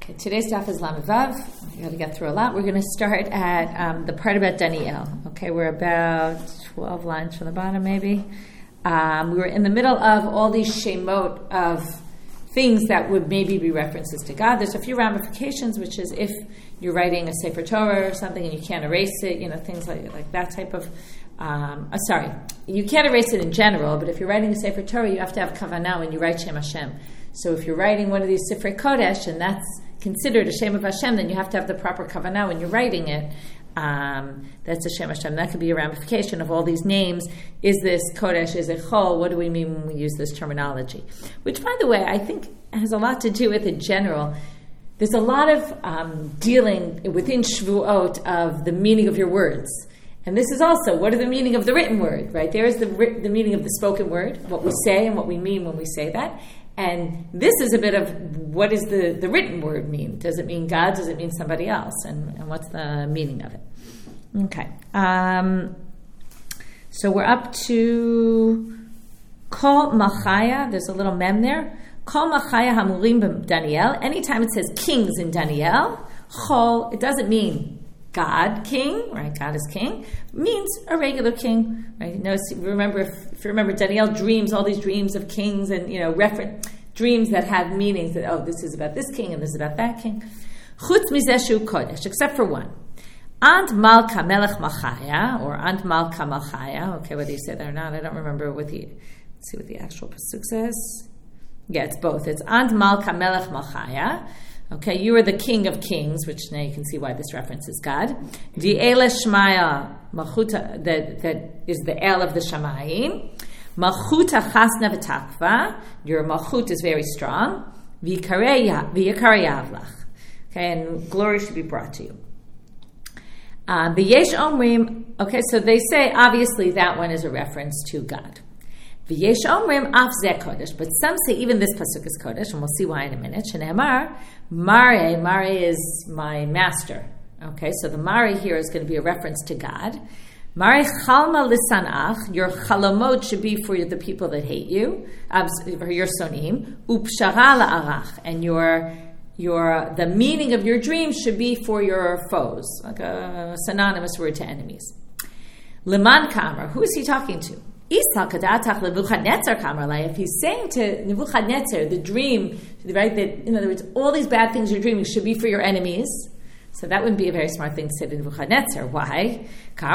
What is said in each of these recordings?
Okay, today's daf is Lamed Vav. We got to get through a lot. We're going to start at the part about Daniel. Okay, we're about 12 lines from the bottom, maybe. We were in the middle of all these shemot of things that would maybe be references to God. There's a few ramifications, which is if you're writing a Sefer Torah or something and you can't erase it, things like that type of... you can't erase it in general, but if you're writing a Sefer Torah, you have to have kavanah when you write Shem Hashem. So if you're writing one of these Sifrei Kodesh, and that's considered a Shem of Hashem, then you have to have the proper kavanah when you're writing it. That's a Shem Hashem. That could be a ramification of all these names. Is this Kodesh? Is it Chol? What do we mean when we use this terminology? Which, by the way, I think has a lot to do with, in general, there's a lot of dealing within Shvuot of the meaning of your words. And this is also, what are the meaning of the written word, right? There is the meaning of the spoken word, what we say and what we mean when we say that. And this is a bit of, what does the written word mean? Does it mean God? Does it mean somebody else? And what's the meaning of it? Okay. So we're up to Kol Machaya. There's a little mem there. Kol Machaya Hamurim b'Daniel. Anytime it says kings in Daniel, Chol, it doesn't mean God, king, right? God is king, means a regular king, right? If you remember, Daniel dreams all these dreams of kings and, reference dreams that have meanings that, this is about this king and this is about that king. Chutz mizeh kodesh, except for one. Ant Malka Melech Machaya, or Ant Malka Machaya. Okay, whether you say that or not, I don't remember let's see what the actual pasuk says. Yeah, it's both. It's Ant Malka Melech Machaya. Okay, you are the King of Kings, which now you can see why this reference is God. V'ele Shmaya Machuta, that is the El of the Shamayim. Machuta Chasna v'Takva, your Machut is very strong. V'Yikarei Yavlach. Okay, and glory should be brought to you. V'yesh Omrim. Okay, so they say obviously that one is a reference to God. V'yesh Omrim af zeh kodesh, but some say even this pasuk is kodesh, and we'll see why in a minute. Shneimar Mare is my master. Okay, so the Mare here is going to be a reference to God. Mare chalma lisanach, your chalamot should be for the people that hate you, for your sonim. Upshara la'arach, and the meaning of your dreams should be for your foes, like a synonymous word to enemies. Liman kamar, who is he talking to? If he's saying to Nebuchadnezzar, the dream, right, that in other words, all these bad things you're dreaming should be for your enemies, so that wouldn't be a very smart thing to say to Nebuchadnezzar. Why?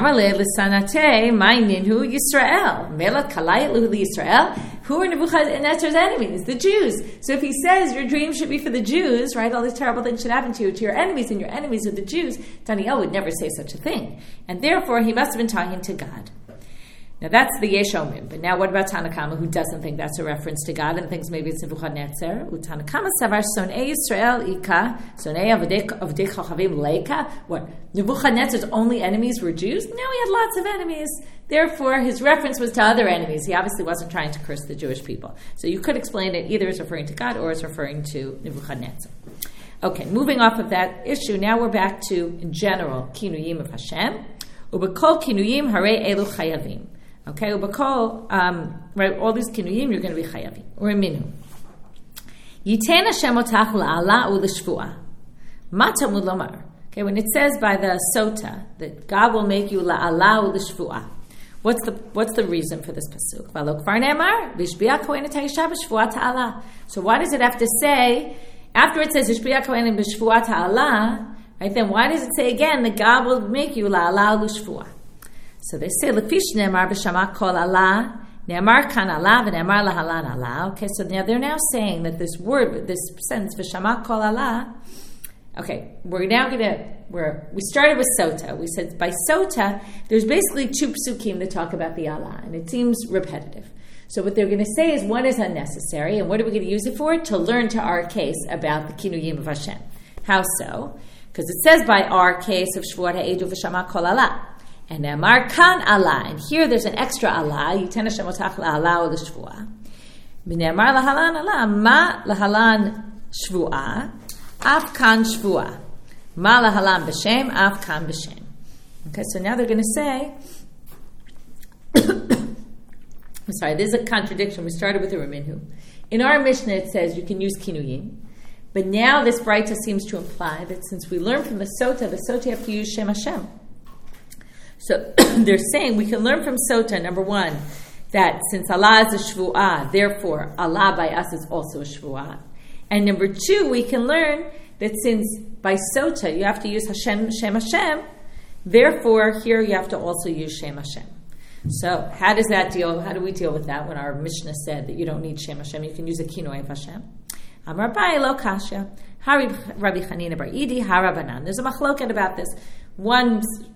Who are Nebuchadnezzar's enemies? The Jews. So if he says your dream should be for the Jews, right, all these terrible things should happen to you, to your enemies, and your enemies are the Jews, Daniel would never say such a thing. And therefore, he must have been talking to God. Now that's the Yesh Omrim. But now what about Tanakama, who doesn't think that's a reference to God and thinks maybe it's Nebuchadnezzar? Tanakama savar sonei Yisrael ika, sonei avdei chachavim leika. What? Nebuchadnezzar's only enemies were Jews? No, he had lots of enemies. Therefore, his reference was to other enemies. He obviously wasn't trying to curse the Jewish people. So you could explain it either as referring to God or as referring to Nebuchadnezzar. Okay, moving off of that issue, now we're back to, in general, kinuyim of Hashem. Ubekol kinuyim harei elu chayavim. Okay, ubakol, right, all these kinuyim, you're going to be chayavim. Or minu. Yiten Hashem otach la'ala u'l'shvuah. Ma tamud lomar. Okay, when it says by the sota that God will make you la'ala u'l'shvuah, what's the reason for this pasuk? V'lo kvar ne'amar v'ishbiya kohen et ha'isha b'shvuah ta'ala. So why does it have to say after it says ishbiya kohen b'shvuah ta'ala? Right, then why does it say again that God will make you la'ala u'l'shvuah? So they say, Lefish ne'emar b'shama kol Allah, ne'emar kan Allah, v'ne'emar lahalan Allah. Okay, so now they're now saying that this word, this sentence, v'shama kol Allah, okay, we started with Sota. We said by Sota, there's basically two psukim that talk about the Allah, and it seems repetitive. So what they're going to say is one is unnecessary, and what are we going to use it for? To learn to our case about the kinuyim of Hashem. How so? Because it says by our case of Shvuat ha'edu v'shama kol Allah. And Amar Kan Allah, and here there's an extra Allah. Yiten Hashem otach la'ala u'l'shvuah. B'ne'amar lahalan Allah, ma lahalan shvuah, af kan shvuah. Ma lahalan b'shem, af kan b'shem. Okay, so now they're going to say, I'm sorry, there's a contradiction. We started with the Raminu. In our Mishnah it says you can use kinuyim, But now this Braita seems to imply that since we learn from the Sota you have to use Shem Hashem. So they're saying we can learn from Sota, number one, that since Allah is a Shvu'ah, therefore Allah by us is also a Shvu'ah. And number two, we can learn that since by Sota you have to use Hashem, Shem Hashem, therefore here you have to also use Shem Hashem. So how does that deal? How do we deal with that when our Mishnah said that you don't need Shem Hashem, you can use a Kinoi of Hashem? Amar Abaye lo kasha. Rabbi Chanina bar Idi harabanan. There's a machloket about this. One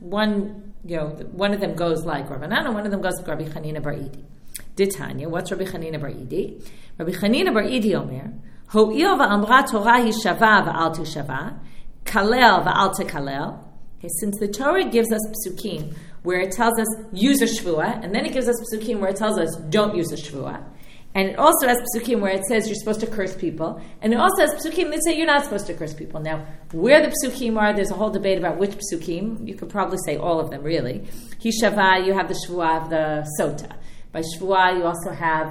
of them goes like Rabbanan, and one of them goes like Rabbi Chanina bar Idi. Ditanya, what's Rabbi Chanina bar Idi? Rabbi Chanina bar Idi omer, ho'il va'amra Torah hi shava va'al tu shava, kalel va'al te kalel. Okay, since the Torah gives us psukim where it tells us use a shvuah, and then it gives us psukim where it tells us don't use a shvuah, and it also has psukim where it says you're supposed to curse people, and it also has psukim that say you're not supposed to curse people. Now, where the psukim are, there's a whole debate about which psukim. You could probably say all of them, really. Hishava, you have the shvuah of the sota. By shvuah, you also have,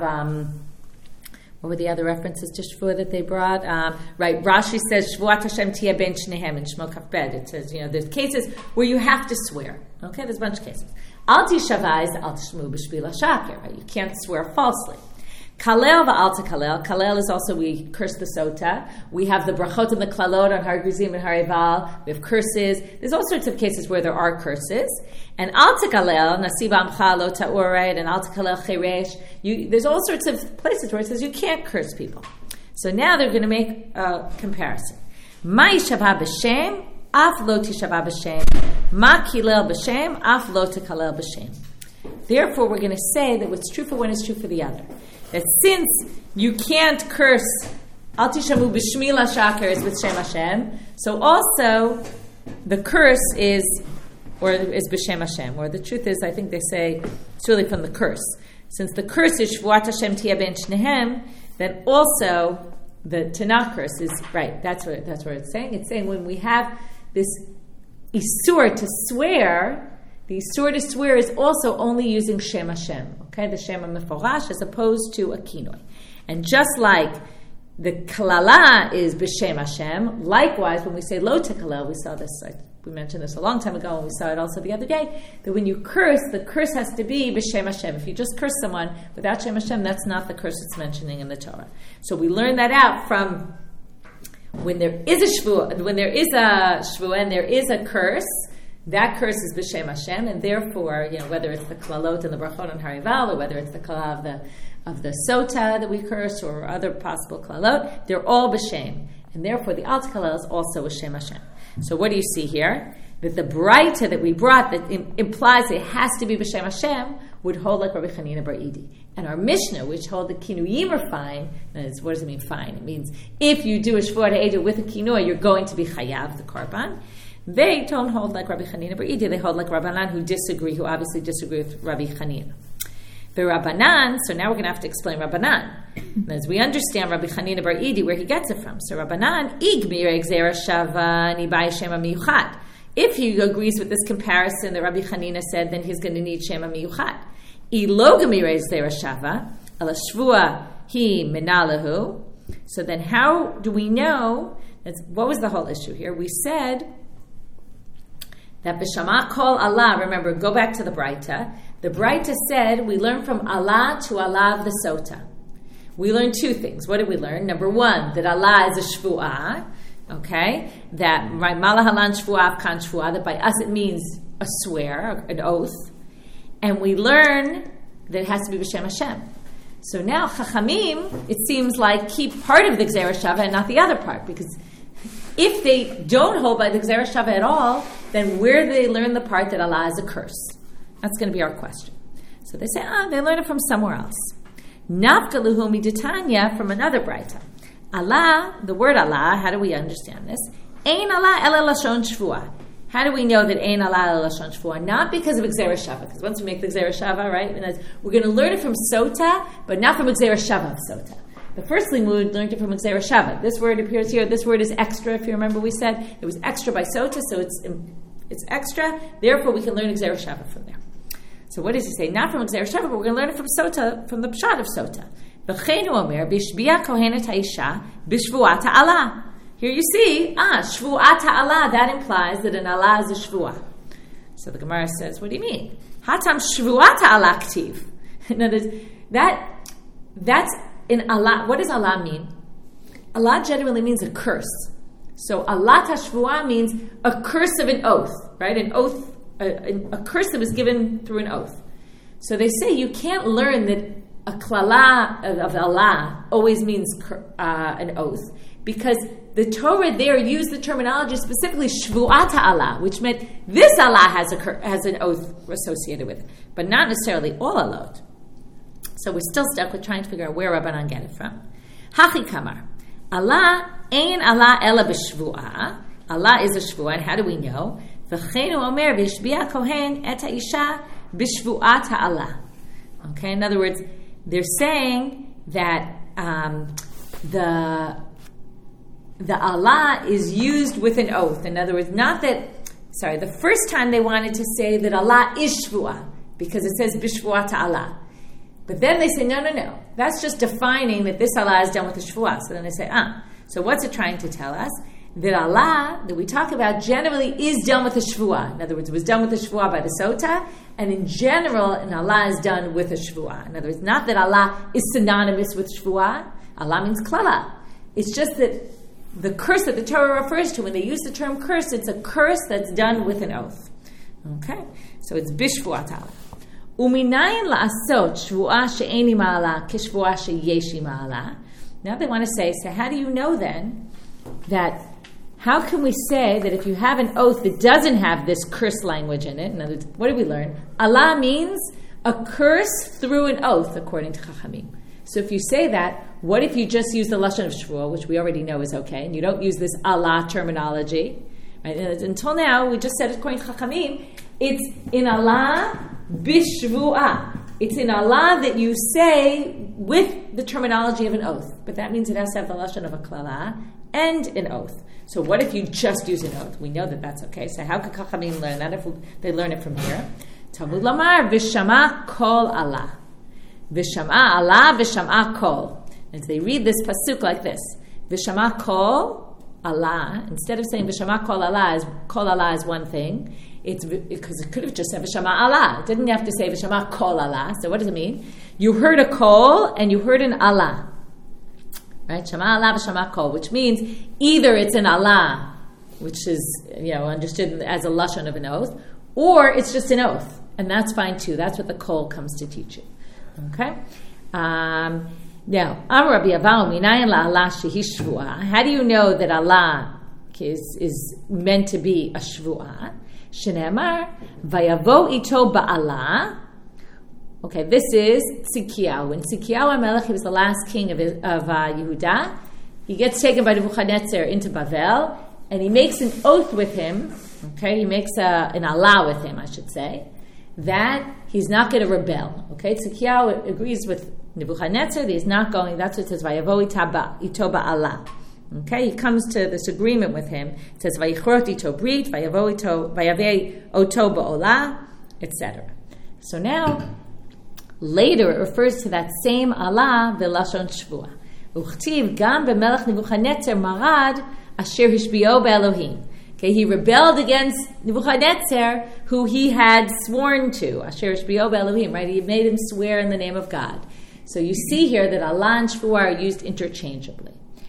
what were the other references to shvuah that they brought? Right, Rashi says, shvuat Hashem tia ben shnehem in Shmo Kaf Bet. It says, there's cases where you have to swear. Okay, there's a bunch of cases. Al tishava is al tishmu b'shvila shaker. Right? You can't swear falsely. Kalel va'al kalel. Kalel is also, we curse the sota. We have the brachot and the klalot on Har Grizim and Har Eval. We have curses. There's all sorts of cases where there are curses. And al kalel, nasiv amcha lo ta'ur, right? And al kalel cheresh. There's all sorts of places where it says you can't curse people. So now they're going to make a comparison. Ma yishava b'shem, af lo tishava b'shem. Ma kilel b'shem, af lo tekalel b'shem. Therefore, we're going to say that what's true for one is true for the other. That since you can't curse Al Tishamu B'Shmi LaShaker is with Shem Hashem, so also the curse is B'Shem Hashem. Or the truth is, I think they say it's really from the curse. Since the curse is Shvuat Hashem Tia Ben Shnehem, then also the Tanakh curse is right. That's what it's saying. It's saying when we have this Isur to swear, the Isur to swear is also only using Shem Hashem. Okay, the Shem HaMeforash as opposed to a Kinoi. And just like the Kalala is B'Shem Hashem, likewise when we say Lo Tekalel, we saw this, we mentioned this a long time ago, and we saw it also the other day, that when you curse, the curse has to be B'Shem Hashem. If you just curse someone without Shem Hashem, that's not the curse it's mentioning in the Torah. So we learn that out from when there is a shvuah and there is a curse, that curse is b'shem Hashem, and therefore, whether it's the klalot and the brachot and harival, or whether it's the kala of the sota that we curse, or other possible klalot, they're all b'shem, and therefore the alt kalal is also b'shem Hashem. So what do you see here? That the Braita that we brought that implies it has to be b'shem Hashem would hold like Rabbi Chanina bar Idi, and our Mishnah, which hold the kinuyim are fine. What does it mean fine? It means if you do a shvuah ha'edah with a kinui, you're going to be chayav the korban. They don't hold like Rabbi Chanina bar Idi. They hold like Rabbanan, who obviously disagree with Rabbi Chanina. The Rabbanan, so now we're going to have to explain Rabbanan. As we understand Rabbi Chanina bar Idi, where he gets it from. So Rabbanan, igmir gzera shava nibai shema miyuchad. If he agrees with this comparison that Rabbi Chanina said, then he's going to need shema miyuchad. Ilo gmir gzera shava, ala shvua hi minalahu. So then how do we know, what was the whole issue here? We said that b'shama kol Allah, remember, go back to the Braita. The Braita said, we learn from Allah to Allah of the Sota. We learned two things. What did we learn? Number one, that Allah is a shvu'ah, okay? That, right, malahalan shvu'ah, kan shvu'ah, that by us it means a swear, an oath. And we learn that it has to be b'shem Hashem. So now, Chachamim, it seems like, keep part of the Gzera Shava and not the other part, because if they don't hold by the Gzera Shava at all, then where do they learn the part that Allah is a curse? That's going to be our question. So they say, they learn it from somewhere else. Nafkaluhu miditanya, from another Braita. Allah, the word Allah, how do we understand this? Ein Allah ela lashon shvuah. How do we know that Ein Allah ela lashon shvuah? Not because of Gzera Shava, because once we make the Gzera Shava, right, we're going to learn it from Sota, but not from Gzera Shava of Sota. The first limud learned it from Gzera Shava. This word appears here. This word is extra. If you remember, we said it was extra by Sota, so it's extra. Therefore, we can learn Gzera Shava from there. So what does he say? Not from Gzera Shava, but we're going to learn it from Sota, from the pshat of Sota. V'cheinu omer b'shbiya kohenet ha'isha b'shvuat ha'ala. here you see, shvu'at ha'ala, that implies that an Allah is a shvu'ah. So the Gemara says, what do you mean? Hatam shvu'at ha'ala ktiv. In other words, that's in Allah. What does Allah mean? Allah generally means a curse. So Allah tashvu'ah means a curse of an oath, right? An oath, a curse that was given through an oath. So they say you can't learn that a klala of Allah always means an oath, because the Torah there used the terminology specifically shvu'at ha'ala, which meant this Allah has an oath associated with it, but not necessarily all alot. So we're still stuck with trying to figure out where Rabbanan get it from. Hachi kamar. Allah ein Allah ela b'shvu'ah. Allah is a shvu'ah, and how do we know? V'cheinu omer v'yishbi'a kohen et ha'isha b'shvu'at ha'ala. Okay, in other words, they're saying that the Allah is used with an oath. In other words, the first time they wanted to say that Allah is shvu'ah, because it says b'shvu'at ha'ala. But then they say, no. That's just defining that this Allah is done with the shvu'ah. So then they say, so what's it trying to tell us? That Allah, that we talk about, generally is done with the shvu'ah. In other words, it was done with the shvu'ah by the sota, and in general, an Allah is done with a shvu'ah. In other words, not that Allah is synonymous with shvu'ah. Allah means klala. It's just that the curse that the Torah refers to, when they use the term curse, it's a curse that's done with an oath. Okay? So it's bishvu'at Allah. Uminayin la'asot shvu'ah she'eni ma'ala kishvu'ah she'yeshi ma'ala. Now they want to say, so how do you know then that, how can we say that if you have an oath that doesn't have this curse language in it, in other words, what did we learn? Allah means a curse through an oath, according to Chachamim. So if you say that, what if you just use the Lashon of Shvuah, which we already know is okay, and you don't use this Allah terminology? Right? And until now, we just said, according to Chachamim, it's in Allah bishvu'ah. It's in Allah that you say with the terminology of an oath. But that means it has to have the Lashon of a klala and an oath. So what if you just use an oath? We know that that's okay. So how could Chachamim learn that if they learn it from here? Talmud Lamar, V'shama kol Allah. V'shama Allah, V'shama kol. And so they read this pasuk like this. V'shama kol Allah. Instead of saying V'shama kol Allah is one thing. It's because it could have just said V'shama Allah. It didn't have to say V'shama kol Allah. So what does it mean? You heard a kol and you heard an Allah. Right? Shama Allah v'shama kol, which means either it's an Allah, which is understood as a lashon of an oath, or it's just an oath, and that's fine too. That's what the kol comes to teach you. Okay. Now, Amar Rabbi Avahu minayin la'Allah shehi shvu'ah. How do you know that Allah is meant to be a shvu'ah? Shneimar vayavo ito ba'Allah. Okay, this is Tzidkiyahu. When Tzidkiyahu HaMelech, he was the last king of Yehuda, he gets taken by Nebuchadnezzar into Bavel, and he makes an oath with him, okay, he makes an Allah with him, I should say, that he's not going to rebel. Okay, Tzidkiyahu agrees with Nebuchadnezzar that he's not going, that's what it says, Vayavo ito ba'Allah. Okay, he comes to this agreement with him. It says, Vayichrot ito brit, vayave oto ba'olah, etc. So now, later, it refers to that same Allah, v'lashon shvuah. Uchtiv gam b'melech Nebuchadnezzar marad asher hishbi'o be'Elohim. Okay, he rebelled against Nebuchadnezzar, who he had sworn to. Asher hishbi'o be'Elohim, right? He made him swear in the name of God. So you see here that Allah and shvuah are used interchangeably.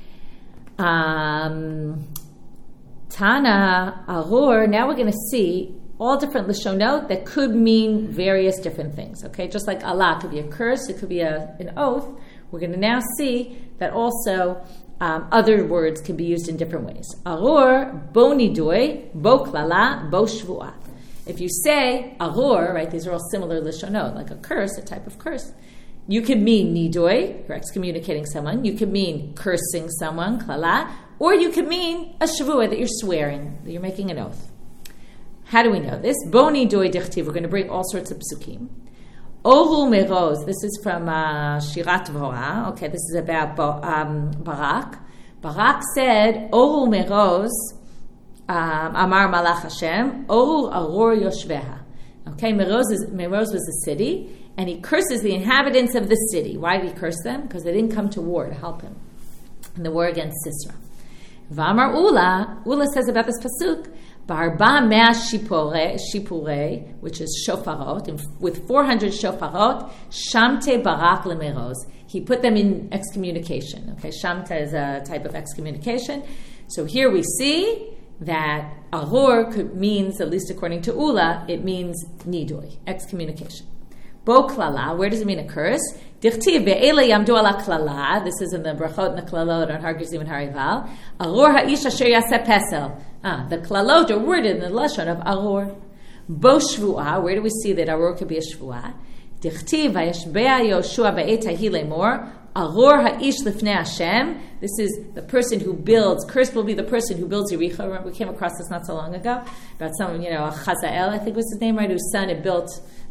Tana, Arur, now we're going to see all different lashonot that could mean various different things. Okay, just like Allah could be a curse, it could be an oath. We're going to now see that also other words can be used in different ways. Arur, bo nidoi, bo klala, bo shvu'ah. If you say arur, right, these are all similar lashonot, like a curse, a type of curse. You could mean nidoi, you're excommunicating someone. You could mean cursing someone, klala, or you could mean a shvu'ah, that you're swearing, that you're making an oath. How do we know this? Boni doi dichtiv. We're going to bring all sorts of psukim. Oru meroz. This is from Shirat Dvorah. Okay, this is about Barak. Barak said, Oru meroz, Amar Malach Hashem, Oru arur yoshveha. Okay, Meroz was a city, and he curses the inhabitants of the city. Why did he curse them? Because they didn't come to war to help him in the war against Sisera. V'amar Ula says about this pasuk, Barba mea shipurei, which is shofarot, with 400 shofarot, shamte barak lemeroz. He put them in excommunication. Okay, shamta is a type of excommunication. So here we see that arur means, at least according to Ula, it means nidui, excommunication. Bo klala, where does it mean a curse? Dichtiv ve'ela yamdu ala klala. This is in the brachot and the klalot on Har Gerizim and Harival. Arur ha'ish asher yaseh pesel. The klalot are worded in the lashon of arur. Bo shvuah, where do we see that arur could be a shvuah? Dichtiv vayashbea Yoshua ba'et hahi lemor. Arur ha'ish lifnei Hashem. This is the person who builds. Cursed will be the person who builds Yericho. Remember, we came across this not so long ago about someone, Chazael, I think was his name, right? Whose son had built.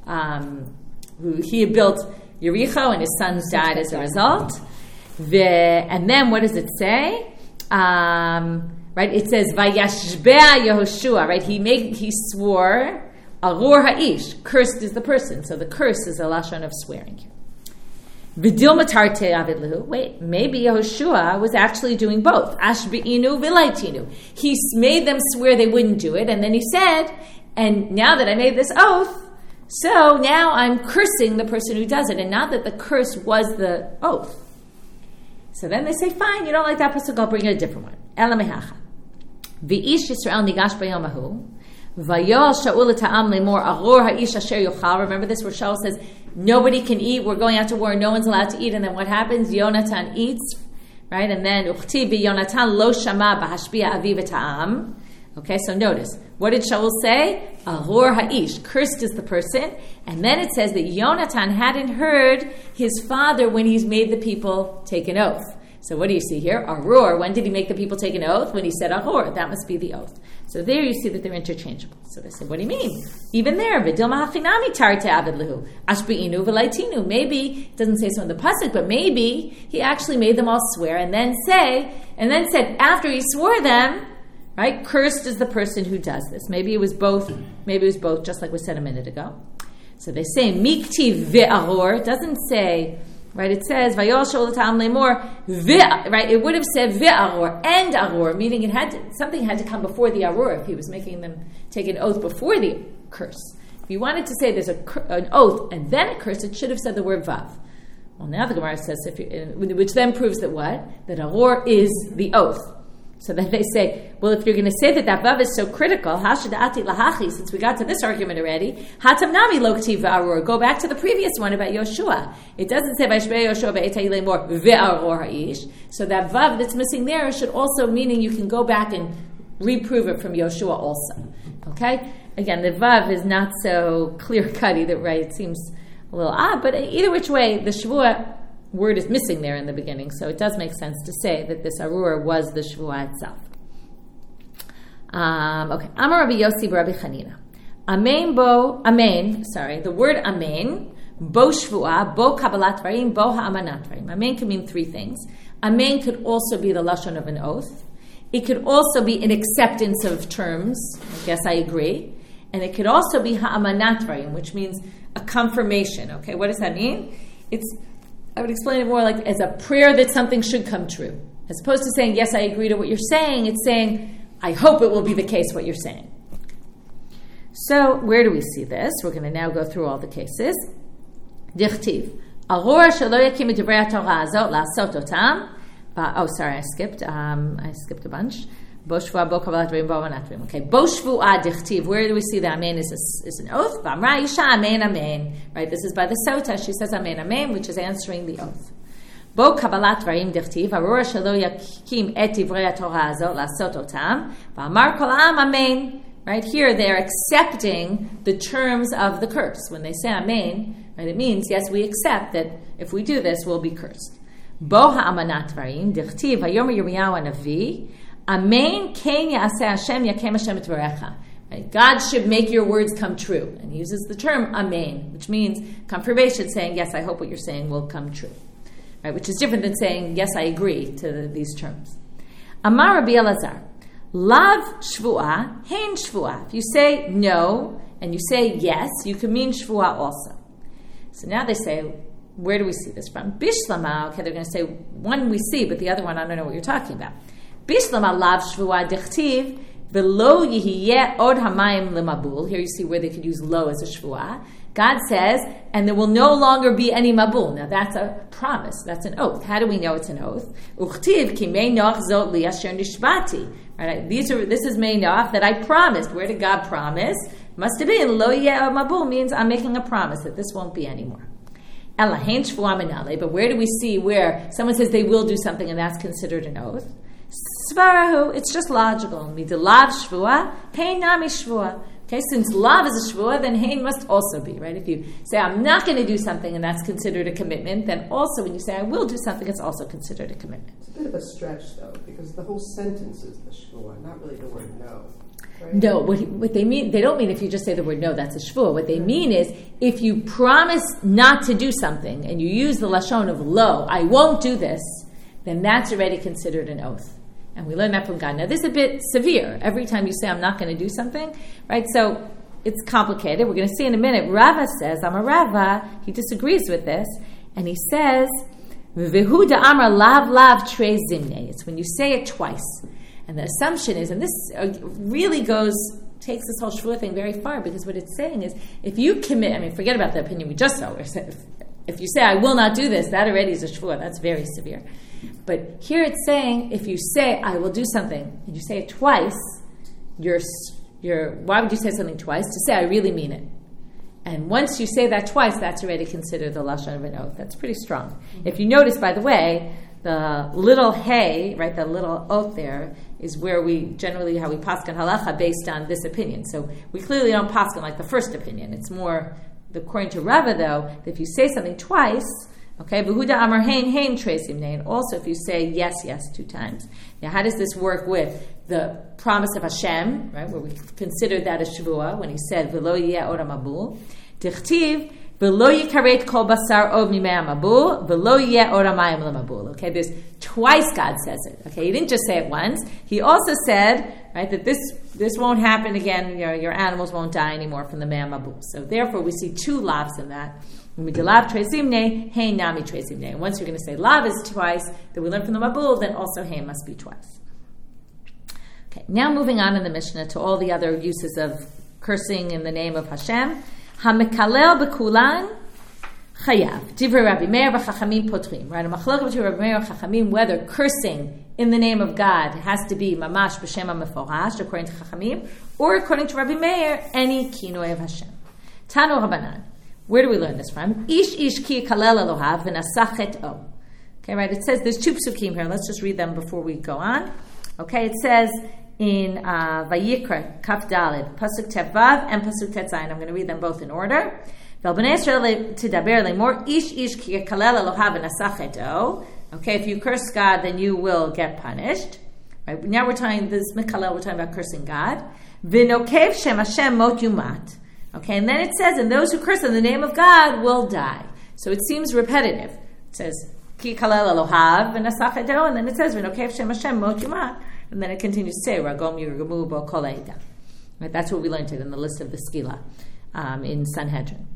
He had built Yericho, and his sons died as a result. And then what does it say? Right? It says Vayashbea Yehoshua. Right? He swore Arur Ha'ish. Cursed is the person. So the curse is a lashon of swearing here. V'dil matarte avid lehu. Wait, maybe Yehoshua was actually doing both. Ashbe'inu v'laitinu. He made them swear they wouldn't do it, and then he said, and now that I made this oath, so now I'm cursing the person who does it, and not that the curse was the oath. So then they say, fine, you don't like that pasuk, I'll bring you a different one. Ela mehacha. V'ish Yisrael nigash b'yom hahu. Vayol Shaul ta'am lemor arur ha'ish asher yochal. Remember this, where Shaul says, nobody can eat, we're going out to war, no one's allowed to eat, and then what happens? Yonatan eats, right? And then uchti b'Yonatan lo shama b'hashbia aviv ta'am. Okay, so notice, what did Shaul say? Arur ha'ish, cursed is the person. And then it says that Yonatan hadn't heard his father when he's made the people take an oath. So what do you see here? Arur, when did he make the people take an oath? When he said arur, that must be the oath. So there you see that they're interchangeable. So they say, what do you mean? Even there, v'dil ma'achinami tarte avid lehu, ashbe'inu v'laitinu. Maybe, it doesn't say so in the pasuk, but maybe he actually made them all swear and then said, after he swore them, right? Cursed is the person who does this. Maybe it was both, just like we said a minute ago. So they say, mikti ve'arur. It doesn't say, right? It says, vayol Shaul ta'am lemor, right? It would have said ve'arur and arur, meaning something had to come before the arur if he was making them take an oath before the curse. If you wanted to say there's an oath and then a curse, it should have said the word vav. Well, now the Gemara says, which then proves that what? That arur is the oath. So then they say, well, if you're going to say that vav is so critical, hashadati lahachi, since we got to this argument already, hatam nami lokti v'arur. Go back to the previous one about Yoshua. It doesn't say v'ashbei Yoshua ve'etay lemor ve'arur ha'ish. So that vav that's missing there should also, meaning you can go back and reprove it from Yoshua also. Okay? Again, the vav is not so clear-cut either, right? It seems a little odd, but either which way, the Shavua word is missing there in the beginning, so it does make sense to say that this arur was the shvuah itself. Okay. Amar Rabbi Yossi Rabbi Chanina. The word amen, bo shvuah, bo kabbalat dvarim, bo ha'amanat dvarim. Amen can mean three things. Amen could also be the lashon of an oath. It could also be an acceptance of terms. I guess I agree. And it could also be ha'amanat dvarim, which means a confirmation. Okay, what does that mean? I would explain it more like as a prayer that something should come true. As opposed to saying, yes, I agree to what you're saying, it's saying, I hope it will be the case what you're saying. So, where do we see this? We're going to now go through all the cases. Dichtiv. Arur shelo yakim et divrei haTorah hazot la'asot otam. I skipped a bunch. Bo shvuah, bo kabbalat dvarim, bo amanat dvarim. Okay, bo shvuah dichtiv. Where do we see that amen is an oath? V'amra isha amen amen. Right, this is by the Sota. She says amen amen, which is answering the oath. Bo kabbalat dvarim dichtiv. Arur shelo yakim et divrei haTorah hazot la'asot otam. V'amar kol ha'am amen. Right here, they're accepting the terms of the curse. When they say amen, right, it means yes, we accept that if we do this, we'll be cursed. Bo ha'amanat dvarim dichtiv. Hayomer Yirmiyahu Hanavi. Amen, ken ya'aseh Hashem yakem Hashem et varecha. God should make your words come true. And he uses the term amen, which means confirmation, saying, yes, I hope what you're saying will come true. Right, which is different than saying, yes, I agree to these terms. Amar Rabbi Elazar, lav shvuah, hein shvuah. If you say no, and you say yes, you can mean shvuah also. So now they say, where do we see this from? Bishlama, okay, they're going to say, one we see, but the other one, I don't know what you're talking about. Bishlam alav shvua dichtiv v'lo yihiyeh od hamayim lemabul. Here you see where they could use lo as a shvua. God says, and there will no longer be any mabul. Now that's a promise. That's an oath. How do we know it's an oath? Uchtiv ki mei noach zot li asher nishbati. Right? This is mei noach that I promised. Where did God promise? Must have been lo yeh mabul means I'm making a promise that this won't be anymore. Ela hein shvua minale. But where do we see where someone says they will do something and that's considered an oath? Svarahu. It's just logical. Midelav shvua, hein nami shvua. Okay, since lav is a shvua, then hein must also be, right? If you say, I'm not going to do something and that's considered a commitment, then also when you say, I will do something, it's also considered a commitment. It's a bit of a stretch, though, because the whole sentence is the shvua, not really the word no. Right? No, what they mean, they don't mean if you just say the word no, that's a shvua. What they mean is, if you promise not to do something and you use the lashon of lo, I won't do this, then that's already considered an oath. And we learn that from God. Now, this is a bit severe. Every time you say, I'm not going to do something, right? So it's complicated. We're going to see in a minute. Rava says, I'm a Rava. He disagrees with this. And he says, V'hu da'amar lav lav trei zimne. It's when you say it twice. And the assumption is, and this really takes this whole shvua thing very far, because what it's saying is, if you commit, forget about the opinion we just saw. If you say, I will not do this, that already is a shvua. That's very severe. But here it's saying, if you say, I will do something, and you say it twice, why would you say something twice? To say, I really mean it. And once you say that twice, that's already considered the lashon of an oath. That's pretty strong. Mm-hmm. If you notice, by the way, the little hey, right, the little oath there, is where we generally, how we paskin halacha based on this opinion. So we clearly don't paskin like the first opinion. It's more, according to Rava, though, that if you say something twice, okay, Behuda Amar Hein Hein Tresim Nein. Also, if you say yes, yes 2 times. Now, how does this work with the promise of Hashem, right? Where we consider that a shvua when He said V'lo yeh ora mabul. Dichtiv V'lo yikaret kol basar od mimei mabul. V'lo yeh ora mayim lemabul. Okay, there's twice God says it. Okay, He didn't just say it once. He also said, right, that this won't happen again. Your animals won't die anymore from the mei mabul. So therefore, we see 2 lavs in that. And once you're going to say lav is twice, that we learn from the mabul, then also hey must be twice. Okay, now moving on in the Mishnah to all the other uses of cursing in the name of Hashem. Hamekalel bekulan chayav. Divrei Rabbi Meir v'chachamim potrim. Right, a machlokah between Rabbi Meir and Chachamim whether cursing in the name of God has to be mamash b'shem hameforash according to Chachamim, or according to Rabbi Meir, any kinoi of Hashem. Tanu Rabbanan. Where do we learn this from? Ish ki kalel Elohav v'nasachet o. Okay, right? It says there's 2 psukim here. Let's just read them before we go on. Okay, it says in Vayikra Kaf Daled pasuk Tevav and pasuk Tetzayin. I'm going to read them both in order. V'albnei Yisrael tidaber lemor ish ki kalel Elohav v'nasachet o. Okay, if you curse God, then you will get punished. Right? Now we're talking about cursing God. V'nokev shem Hashem mot yumat. Okay, and then it says, and those who curse in the name of God will die. So it seems repetitive. It says, Ki kalel Elohav v'nasachet o, and then it says, V'nokev shem Hashem mot yumat. And then it continues to say, Ragom yirgamu bo kol ha'edah. Right, that's what we learned in the list of the Skila in Sanhedrin.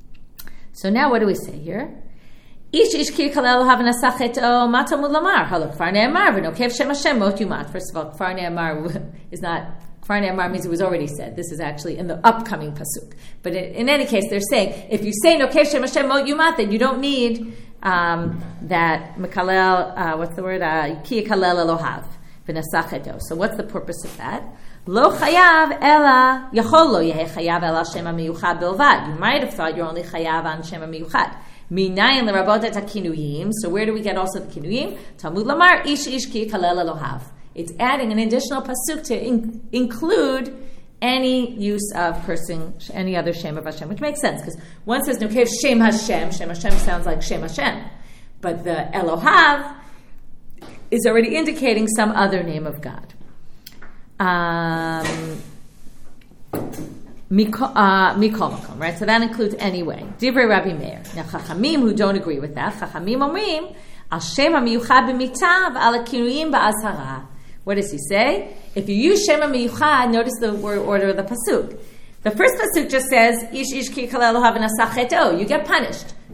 So now what do we say here? Ish ki kalel Elohav v'nasachet o, ma tamud lamar. Halok kfar ne'emar v'nokev shem Hashem mot yumat. First of all, kfar ne'emar is not... Kfar ne'emar means it was already said. This is actually in the upcoming pasuk. But in any case, they're saying, if you say Nokev Shem Hashem Mot Yumat, then you don't need that Mekalel, what's the word? Ki Kalel Elohav V'nasacheto. So what's the purpose of that? Lo chayav ela, yachol lo yeh chayav ela Shem HaMiyuchad bilvad. You might have thought you're only chayav on Shem HaMiyuchad. Minayin l'rabot et ha-kinuyim. So where do we get also the kinuyim? Talmud Lamar, ish ki Kalel Elohav. It's adding an additional pasuk to include any use of cursing any other Shem of Hashem, which makes sense, because one says, Nokev Shem Hashem sounds like Shem Hashem. But the Elohav is already indicating some other name of God. Mikol makom, right? So that includes any way. Divrei Rabbi Meir. Now, Chachamim who don't agree with that, Chachamim omrim, Al Shem HaMiyuchad b'mitav, Al HaKinuyim ba'azhara. What does he say? If you use Shem HaMiyuchad, notice the word order of the pasuk. The first pasuk just says, Ish ki kalel Elohav v'nasachet o. You get punished.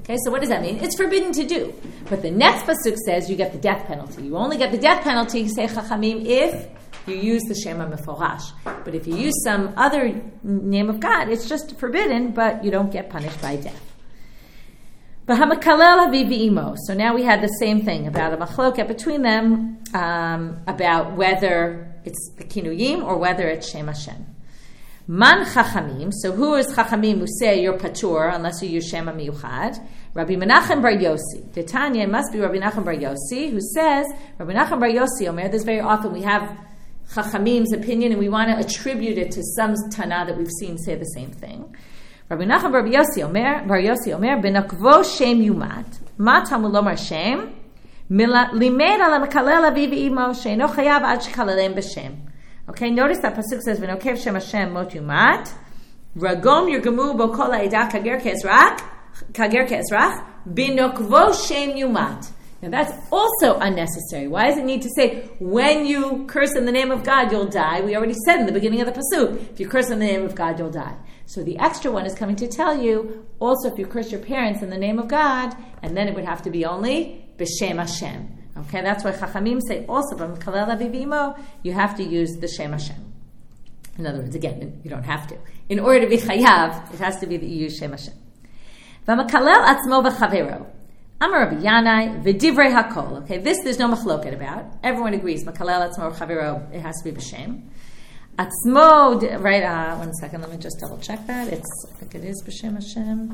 Okay, so what does that mean? It's forbidden to do. But the next pasuk says you get the death penalty. You only get the death penalty, say Chachamim, if you use the Shema Meforash. But if you use some other name of God, it's just forbidden, but you don't get punished by death. So now we had the same thing about a machloket between them, about whether it's the kinuyim or whether it's Shem Hashem. Man chachamim, so who is chachamim who say you're patur unless you use Shema Miyuchad? Rabbi Menachem Bar Yossi. The Tanya must be Rabbi Menachem Bar Yossi, who says, Rabbi Menachem Bar Yossi, Omer, this very often we have chachamim's opinion and we want to attribute it to some Tana that we've seen say the same thing. Rabbi Nachman Bar Yossi Omer, Benakvo Shem Yumat, Ma Talmud Lomar Shem, Limed ala Mekalel Aviv Imo, Sheino Chayav Ad Shekalelem B'Shem. Okay, notice that pasuk says, V'nokev Shem Hashem Mot Yumat, Ragom Yirgamu Bo Kol Ha'edah Kager Ke'ezrach, Benakvo Shem Yumat. Now that's also unnecessary. Why does it need to say, when you curse in the name of God, you'll die? We already said in the beginning of the pasuk, if you curse in the name of God, you'll die. So the extra one is coming to tell you, also if you curse your parents in the name of God, and then it would have to be only B'Shem Hashem. Okay, that's why Chachamim say also, B'Mekalel Aviv Imo, you have to use the Shem Hashem. In other words, again, you don't have to. In order to be Chayav, it has to be that you use Shem Hashem. V'Mekalel Atzmo V'Chavero. Amar Rabbi Yanai v'divrei hakol. Okay, this there's no machloket about. Everyone agrees. Makalel atzmo chaviro. It has to be b'shem. Atzmo, right? 1 second. Let me just double check that. I think it is b'shem Hashem.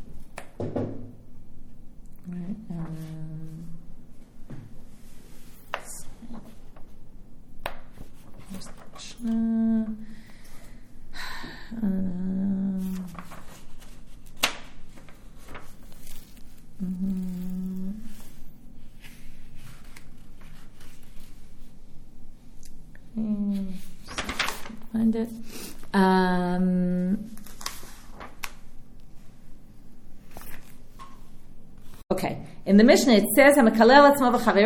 Right. Find it. Okay. In the Mishnah it says, it's not talking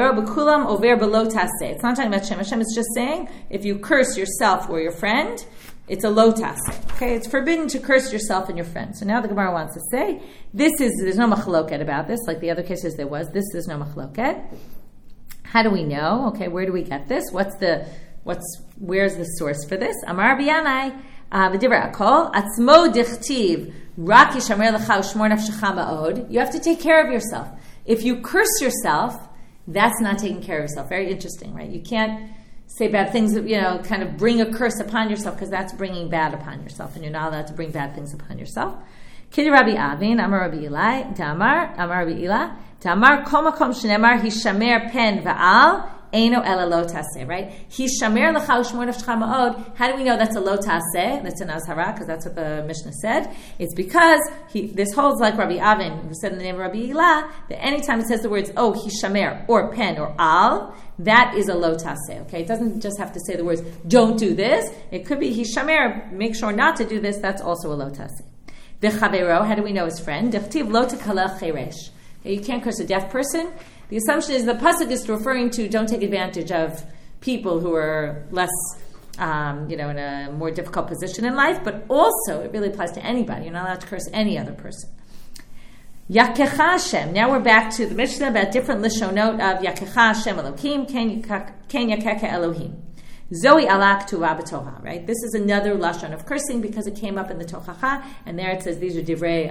about Shem Hashem, it's just saying, if you curse yourself or your friend, it's a lo taseh. Okay, it's forbidden to curse yourself and your friend. So now the Gemara wants to say, there's no machloket about this, like the other cases there was. There's no machloket. How do we know? Okay, where do we get this? Where's the source for this? Amar Biyanai, v'divrei hakol, atzmo dichtiv, rak yishamer lecha u'shmor nafshecha ma'od. You have to take care of yourself. If you curse yourself, that's not taking care of yourself. Very interesting, right? You can't say bad things, kind of bring a curse upon yourself, because that's bringing bad upon yourself, and you're not allowed to bring bad things upon yourself. Kidi Rabbi Avin, Amar Rabbi Eli, Amar Rabbi Eli, Damar kol makom shenemar hishamer pen va'al, Eino ela lo taseh, right? Hishamer lecha u'shmor nafshecha ma'od. How do we know that's a lo taseh? That's an azhara, because that's what the Mishnah said. It's because this holds like Rabbi Avin, who said in the name of Rabbi Ilah, that anytime it says the words, hishamer, or pen, or al, that is a lo taseh, okay? It doesn't just have to say the words, don't do this. It could be hishamer, make sure not to do this. That's also a lo taseh. V'chavero, how do we know his friend? D'chtiv lo tekalel cheresh. You can't curse a deaf person. The assumption is the pasuk is referring to don't take advantage of people who are less, in a more difficult position in life, but also it really applies to anybody. You're not allowed to curse any other person. Yakecha Hashem. Now we're back to the Mishnah about different lishonot of Yakecha Hashem Elohim, Ken Yakecha Elohim. Zoe alak tuva b'toha, right? This is another lashon of cursing because it came up in the Tochacha, and there it says these are divrei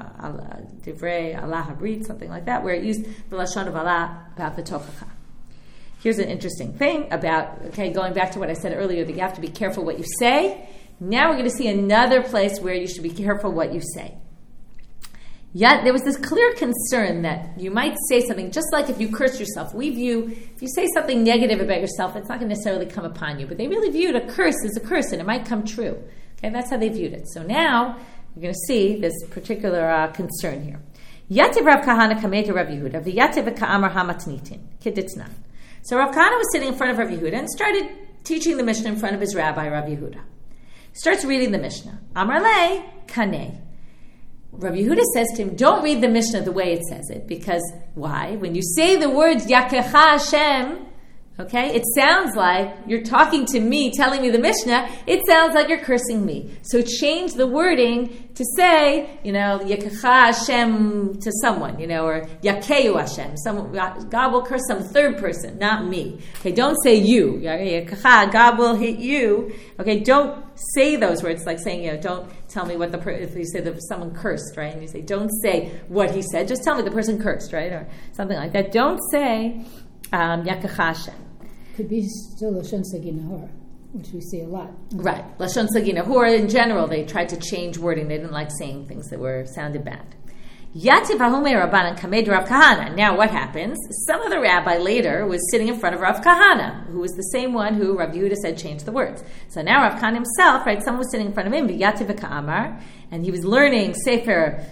Allah habrit, something like that, where it used the lashon of Allah about the Tochacha. Here's an interesting thing about, going back to what I said earlier, that you have to be careful what you say. Now we're going to see another place where you should be careful what you say. Yet there was this clear concern that you might say something, just like if you curse yourself. We view, if you say something negative about yourself, it's not going to necessarily come upon you. But they really viewed a curse as a curse, and it might come true. Okay, that's how they viewed it. So now you're going to see this particular concern here. Yativ Rav Kahana kamed Rav Yehuda v'yativ ka'amar hamatnitin keditznan. So Rav Kahana was sitting in front of Rav Yehuda and started teaching the Mishnah in front of his rabbi, Rav Yehuda. Starts reading the Mishnah. Amar le kaneh. Rabbi Yehuda says to him, don't read the Mishnah the way it says it, because why? When you say the words Yakecha Hashem, Okay? It sounds like you're talking to me, telling me the Mishnah. It sounds like you're cursing me. So change the wording to say, Yekacha Hashem to someone, or Yakeyu Hashem. God will curse some third person, not me. Okay, don't say you. Yekacha, God will hit you. Okay, don't say those words like saying, don't tell me what if you say that someone cursed, right? And you say, don't say what he said, just tell me the person cursed, right? Or something like that. Don't say Yekacha Hashem. Could be still Lashon Sagi Nahor, which we see a lot. Right. Lashon Sagi Nahor, in general, they tried to change wording. They didn't like saying things that sounded bad. Yativ Ahume Rabbanan Kamed Rav Kahana. Now what happens? Some other rabbi later was sitting in front of Rav Kahana, who was the same one who Rav Yehuda said changed the words. So now Rav Kahana himself, right, someone was sitting in front of him, Yativ Ka'amar, and he was learning Sefer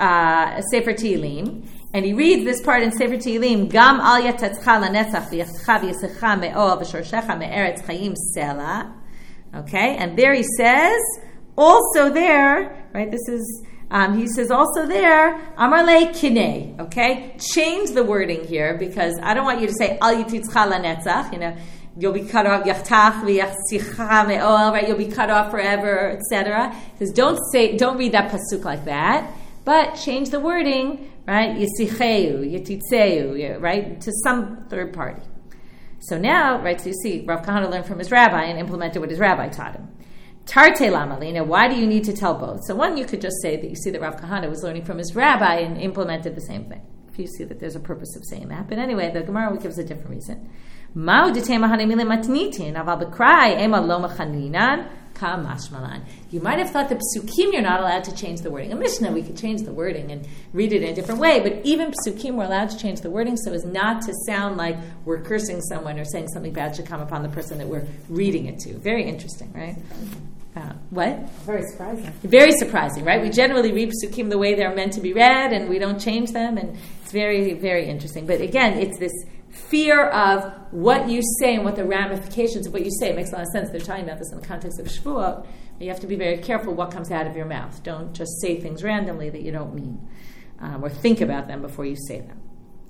Tehillim. And he reads this part in Sefer Tehillim, Gam al yatetzcha lanetzach v'yachcha v'yisecha me'ol v'shorshecha me'eretz chayim sela. Okay, and there he says, also there, right, this is, he says also there, Amar le kinei, okay? Change the wording here, because I don't want you to say, al yatetzcha lanetzach, you'll be cut off, yachtach v'yachsicha me'ol, right, you'll be cut off forever, etc. He says, don't read that pasuk like that, but change the wording, right? Yisicheu, Yetitzeu, right? To some third party. So now, right, so you see, Rav Kahana learned from his rabbi and implemented what his rabbi taught him. Tarte lamalina, why do you need to tell both? So one, you could just say that you see that Rav Kahana was learning from his rabbi and implemented the same thing. If you see that there's a purpose of saying that. But anyway, the Gemara gives a different reason. Ma'u d'tema hanemile matnitin, aval b'krai, ema lo machaninan, you might have thought the psukim you're not allowed to change the wording. A Mishnah, we could change the wording and read it in a different way, but even psukim we're allowed to change the wording so as not to sound like we're cursing someone or saying something bad should come upon the person that we're reading it to. Very interesting, right? What? Very surprising. Very surprising, right? We generally read psukim the way they're meant to be read and we don't change them, and it's very, very interesting. But again, it's this fear of what you say and what the ramifications of what you say. It makes a lot of sense. They're talking about this in the context of Shavuot. You have to be very careful what comes out of your mouth. Don't just say things randomly that you don't mean, or think about them before you say them.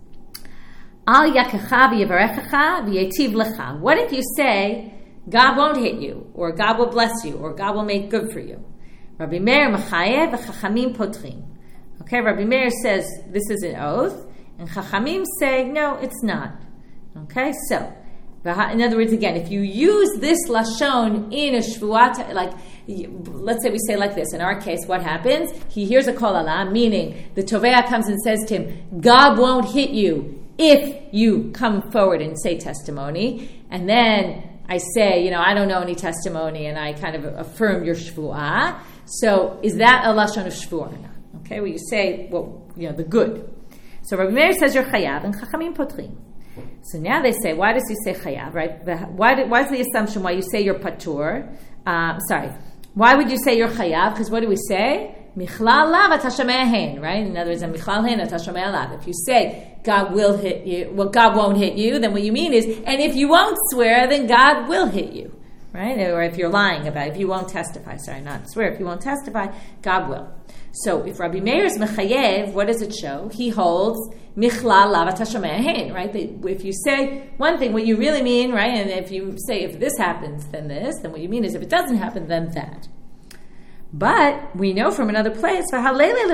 Al yakecha v'yivarechecha v'yetiv lecha. What if you say, God won't hit you, or God will bless you, or God will make good for you? Rabbi Meir machayev v'chachamim potrim. Okay, Rabbi Meir says this is an oath, and Chachamim say, no, it's not. Okay, so, in other words, again, if you use this Lashon in a Shvuat, like, let's say we say like this, in our case, what happens? He hears a Kol Alah, meaning the Tovea comes and says to him, God won't hit you if you come forward and say testimony, and then I say, I don't know any testimony, and I kind of affirm your Shvuah. So, is that a Lashon of Shvuah or not? Okay, well, you say, the good. So Rabbi Meir says you're chayav, and Chachamim potrim. So now they say, why does he say chayav, right? Why is the assumption why you say you're patur? Why would you say you're chayav? Because what do we say? Michlal lav atashamei hein, right? In other words, michlal hein atashamei lav. If you say God will hit you, God won't hit you, then what you mean is, and if you won't swear, then God will hit you, right? Or if you're lying about it, if you won't testify, not swear, if you won't testify, God will. So if Rabbi Meir is mechayev, what does it show? He holds michlal lav atashamei hein, right? If you say one thing, what you really mean, right? And if you say if this happens, then this, then what you mean is if it doesn't happen, then that. But we know from another place, he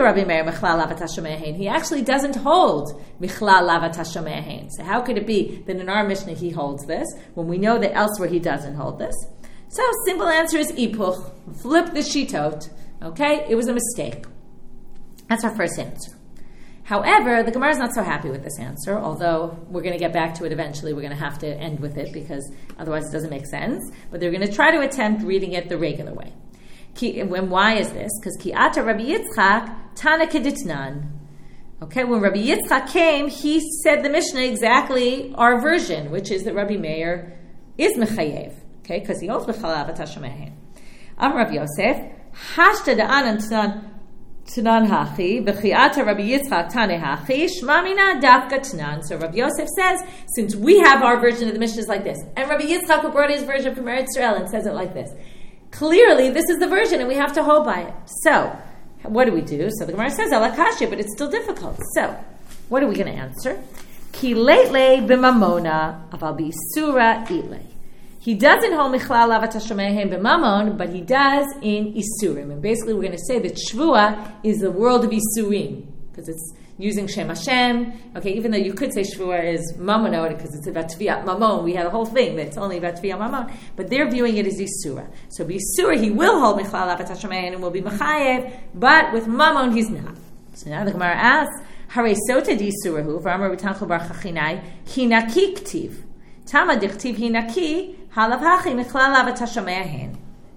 actually doesn't hold michlal lav atashamei hein. So how could it be that in our Mishnah he holds this when we know that elsewhere he doesn't hold this? So simple answer is ipuch. Flip the shitot. Okay, it was a mistake. That's our first answer. However, the Gemara is not so happy with this answer, although we're going to get back to it eventually. We're going to have to end with it because otherwise it doesn't make sense. But they're going to try to attempt reading it the regular way. And why is this? Because ki ata Rabbi Yitzchak tana keditnan. Okay, when Rabbi Yitzchak came, he said the Mishnah exactly our version, which is that Rabbi Meir is mechayev. Okay, because he holds mechalal atashamei. Am Rabbi Yosef. Hashta da'anan tanan hachi, v'chi'ata Rabbi Yitzchak tane hachi, shmamina dafka tanan. So Rabbi Yosef says, since we have our version of the Mishnah is like this, and Rabbi Yitzchak who brought his version from Eretz Yisrael and says it like this, clearly this is the version and we have to hold by it. So, what do we do? So the Gemara says, alakashya, but it's still difficult. So, what are we going to answer? Ki leitle b'mamona aval b'isura itle. He doesn't hold Michlal Lavat Hashomehem b'mamon, but he does in Isurim. And basically we're going to say that Shvua is the world of Isurim, because it's using Shem Hashem. Okay, even though you could say Shvua is Mamonot, because it's about Tviyat Mamon. We had a whole thing that's only about Tviyat Mamon. But they're viewing it as Isura. So B'Isura, he will hold Michlal Lavat Hashomehem and will be Mechayev, but with Mamon, he's not. So now the Gemara asks, Hare Sota D'Isurahu, V'amar B'tanchu Bar Chachinai, Hinaki Ktiv. Tama D'Chtiv Hinaki, Halav Hachi Michlal Lavat Hashomehem.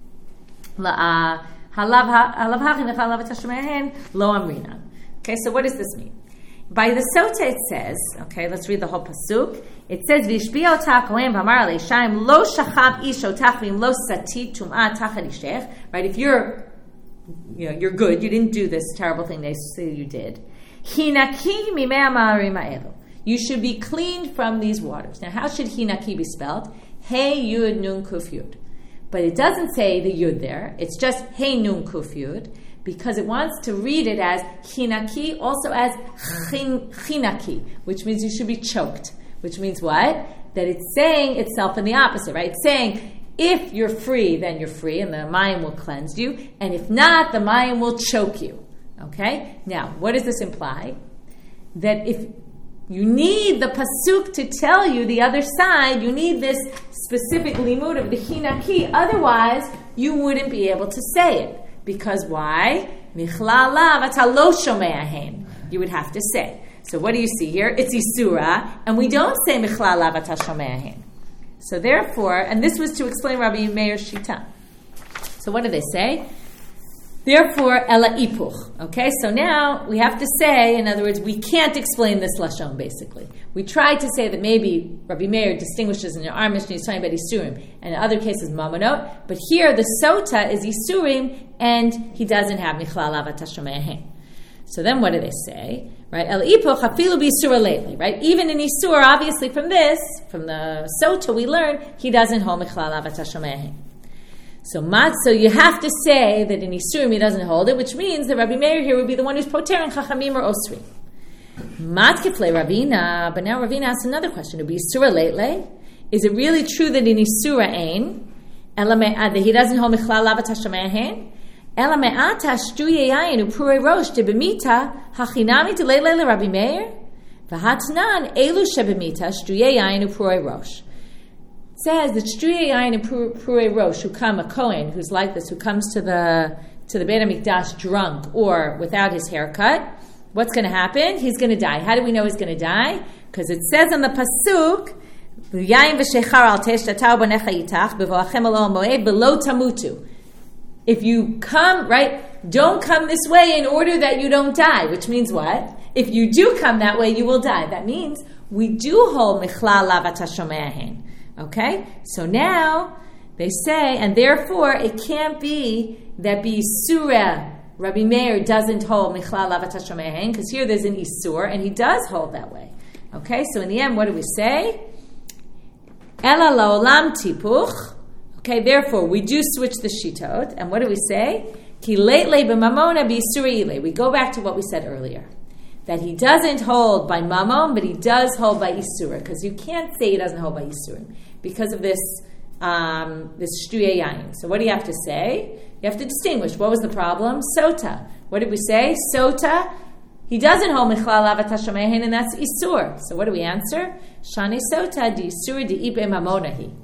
Halav Hachi Michlal Lavat Hashomehem, Lo Amrina. Okay, so what does this mean? By the Sota it says, okay, let's read the whole pasuk. It says, V'ishbiya otah kohen v'amar aleishaim lo shachav ish otach v'im lo sati tum'ah tachad ishech. Right, if you're good, you didn't do this terrible thing they say you did. Hinaki mimei ha'ma'arim ha'elu. You should be cleaned from these waters. Now, how should hinaki be spelled? Hey yud nun kuf yud. But it doesn't say the yud there. It's just hey nun kuf yud, because it wants to read it as hinaki, also as chinaki, which means you should be choked. Which means what? That it's saying itself in the opposite, right? It's saying, if you're free, then you're free, and the mayim will cleanse you. And if not, the mayim will choke you. Okay? Now, what does this imply? That if you need the pasuk to tell you the other side, you need this specific limud of the hinaki, otherwise you wouldn't be able to say it. Because why? Michlal lavat halo shomeahen. You would have to say. So what do you see here? It's Isura, and we don't say Michlal lavat hashomeahen. So therefore, and this was to explain Rabbi Meir's Shita. So what do they say? Therefore, ela ipuch. Okay, so now we have to say, in other words, we can't explain this lashon. Basically, we tried to say that maybe Rabbi Meir distinguishes in our Mishnah, he's talking about isurim, and in other cases mamonot. But here, the sota is isurim, and he doesn't have michlal lavat hashomeahen. So then, what do they say? Right, ela ipuch hafilu b'isura lately. Right, even in isur, obviously from the sota, we learn he doesn't hold michlal lavat hashomeahen. So you have to say that in Isurim he doesn't hold it, which means that Rabbi Meir here would be the one who's potering Chachamim or Osri. Matkifle Ravina, but now Ravina asks another question. To be Isura Leitle, is it really true that in Isura Ein, that he doesn't hold Michlal Lavat Hashomeahen? Ela me'ata shtuye yayin upurei rosh debemita hachinami deleitle Rabbi Meir v'hatnan elu shebemita shtuye yayin upurei rosh. Says that Shtuye Yayin and Purei Rosh, who come, a Kohen who's like this, who comes to the Beit HaMikdash drunk or without his haircut, what's going to happen? He's going to die. How do we know he's going to die? Because it says in the pasuk, Yayin v'shechar al teishtatau b'necha yitach b'voachem al moed v'lo tamutu. If you come, right, don't come this way in order that you don't die. Which means what? If you do come that way, you will die. That means we do hold Michlal Lavat Hashomeahen. Okay, so now they say, and therefore it can't be that B'Isura Rabbi Meir doesn't hold Michlal Lavat Hashomeahen, because here there's an Isur, and he does hold that way. Okay, so in the end, what do we say? Ela laolam tipuch. Okay, therefore we do switch the shitot, and what do we say? Ki leitle b'mamona b'Isura ile. We go back to what we said earlier. That he doesn't hold by mamon, but he does hold by isura, because you can't say he doesn't hold by isurim because of this shtuye yayin. So what do you have to say? You have to distinguish. What was the problem? Sota. What did we say? Sota. He doesn't hold michlal lavat hashomeahen, and that's isur. So what do we answer? Shani sota di isur di ibe mamonahi.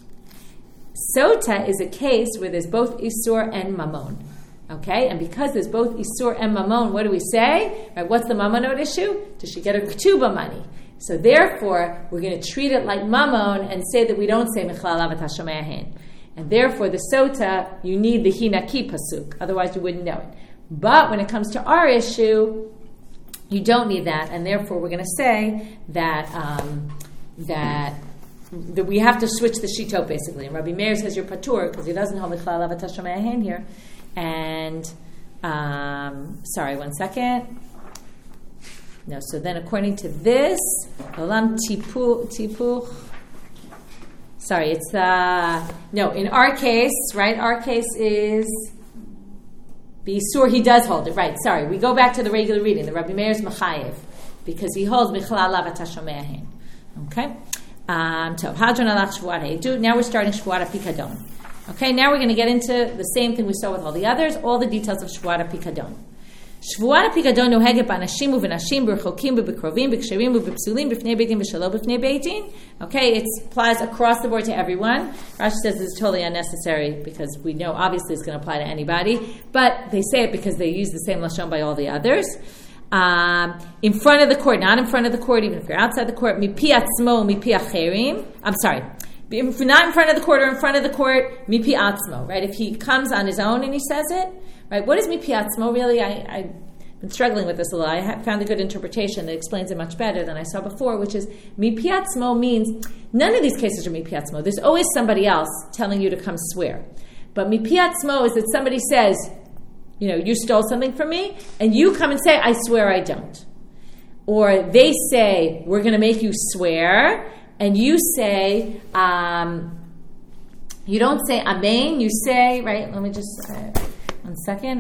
Sota is a case where there's both isur and mamon. Okay, and because there's both Isur and Mamon, what do we say? Right, what's the Mamonot issue? Does she get her Ketubah money? So therefore, we're going to treat it like Mamon and say that we don't say Michlal Lavat Hashomeahen. And therefore, the Sota, you need the Hinaki Pasuk. Otherwise, you wouldn't know it. But when it comes to our issue, you don't need that. And therefore, we're going to say that that we have to switch the Shitot, basically. And Rabbi Meir says you're Patur, because he doesn't hold Michlal Lavat Hashomeahen here. And, sorry, 1 second. No, so then according to this, Olam Tipuch. Sorry, it's, no, in our case, right, our case is B'Isur, he does hold it, right, sorry. We go back to the regular reading, the Rabbi Meir's Machayev. because he holds Bichlal Lav Ata Shomea Hein. Okay? Hadron Alach Shvuat Ha'edu. Now we're starting Shvuat HaPikadon. Okay, now we're going to get into the same thing we saw with all the others, all the details of Shvuat HaPikadon. Shvuat HaPikadon noheget b'anashim u'v'nashim b'rechokim u'b'krovim b'ksherim u'b'psulim b'fnei beitin v'shelo b'fnei beitin. Okay, it applies across the board to everyone. Rashi says this is totally unnecessary because we know obviously it's going to apply to anybody, but they say it because they use the same lashon by all the others. In front of the court, not in front of the court, even if you're outside the court. Mipi atzmo, mipi acherim. I'm sorry. If not in front of the court or in front of the court, mipi atzmo, right? If he comes on his own and he says it, right? What is mipi atzmo really? I've been struggling with this a lot. I found a good interpretation that explains it much better than I saw before, which is mipi atzmo means none of these cases are mipi atzmo. There's always somebody else telling you to come swear. But mipi atzmo is that somebody says, you stole something from me, and you come and say, I swear I don't. Or they say, we're going to make you swear, and you say, you don't say amen, you say, right, let me just, 1 second.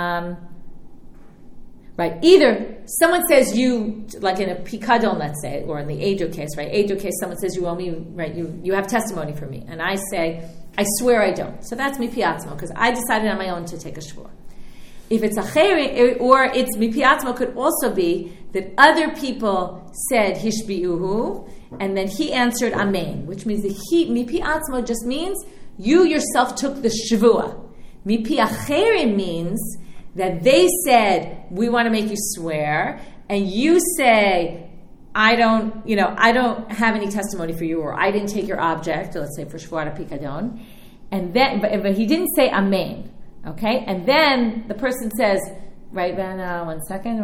Right, either someone says you, like in a pikadon, let's say, or in the Edo case, right, Edo case, someone says you owe me, right, you have testimony for me, and I say, I swear I don't. So that's mipi atzmo, because I decided on my own to take a shvur. If it's acheri, or it's mipi atzmo, could also be that other people said hishbiuhu, and then he answered amen, which means that mipi atzmo just means you yourself took the shvua. Mipi acheri means that they said, we want to make you swear, and you say, I don't have any testimony for you, or I didn't take your object, let's say for Shvuat HaPikadon, and then, but he didn't say amen, okay? And then the person says, right, then, 1 second,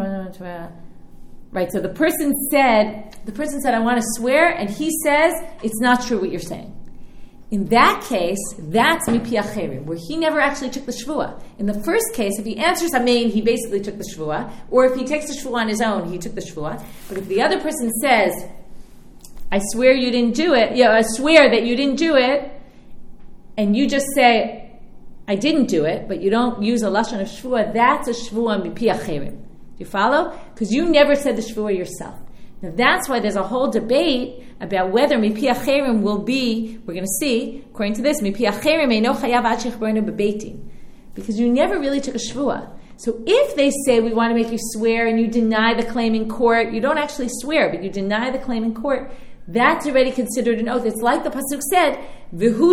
right, so the person said, I want to swear, and he says, it's not true what you're saying. In that case, that's mipi acherim, where he never actually took the shvua. In the first case, if he answers amen, he basically took the shvua, or if he takes the shvua on his own, he took the shvua. But if the other person says, I swear you didn't do it, I swear that you didn't do it, and you just say, I didn't do it, but you don't use a lashon of shvua, that's a shvua mipi acherim. Do you follow? Because you never said the shvua yourself. Now that's why there's a whole debate about whether mipi acherim will be, we're going to see, according to this, mipi acherim eino chayav ad shechbarnu bebeitin. Because you never really took a shvua. So if they say we want to make you swear and you deny the claim in court, you don't actually swear, but you deny the claim in court, that's already considered an oath. It's like the pasuk said, v'hu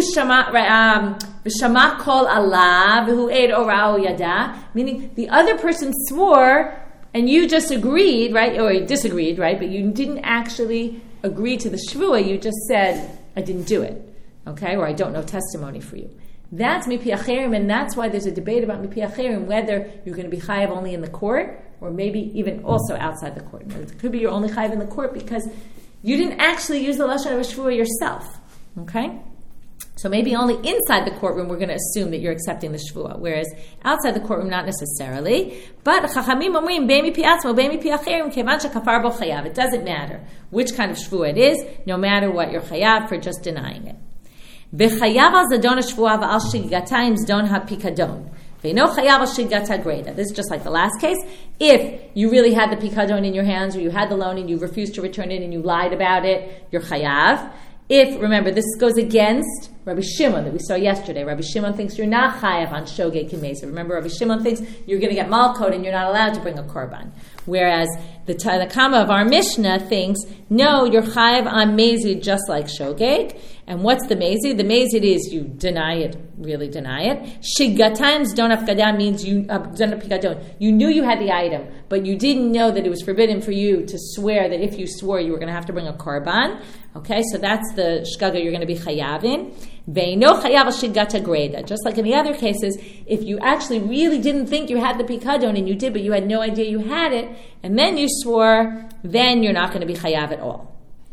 shama kol Allah, v'hu eid ora'o yada, meaning the other person swore and you just agreed, right, or you disagreed, right, but you didn't actually agree to the shvua, you just said, I didn't do it, okay, or I don't know testimony for you. That's mipi acherim, and that's why there's a debate about mipi acherim, whether you're going to be chayav only in the court, or maybe even also outside the court. It could be you're only chayav in the court because you didn't actually use the lashon of a shvua yourself, okay? So maybe only inside the courtroom we're going to assume that you're accepting the shvua, whereas outside the courtroom not necessarily. But chachamim omrim bei mipi atzmo, bei mipi acherim, kevan shekafar bo chayav. It doesn't matter which kind of shvua it is, no matter what you're chayav for just denying it. V'chayav al zadon shvua v'al shiggatayim zdon hapikadon. Ve'no chayav al shiggata greda. This is just like the last case. If you really had the pikadon in your hands, or you had the loan and you refused to return it and you lied about it, you're chayav. If, remember, this goes against Rabbi Shimon that we saw yesterday. Rabbi Shimon thinks you're not chayav on shogeg kimesa. Remember, Rabbi Shimon thinks you're going to get malkot and you're not allowed to bring a korban. Whereas the Tanakama of our Mishnah thinks, no, you're chayav on mezid just like shogeg. And what's the mezid? The mezid is you deny it, really deny it. Shiggatayim zdon hafkadah means you knew you had the item, but you didn't know that it was forbidden for you to swear that if you swore you were going to have to bring a korban. Okay, so that's the shgaga you're going to be chayav in. Ve'ino chayav al shiggata greda. Just like in the other cases, if you actually really didn't think you had the pikadon and you did, but you had no idea you had it, and then you swore, then you're not going to be chayav at all.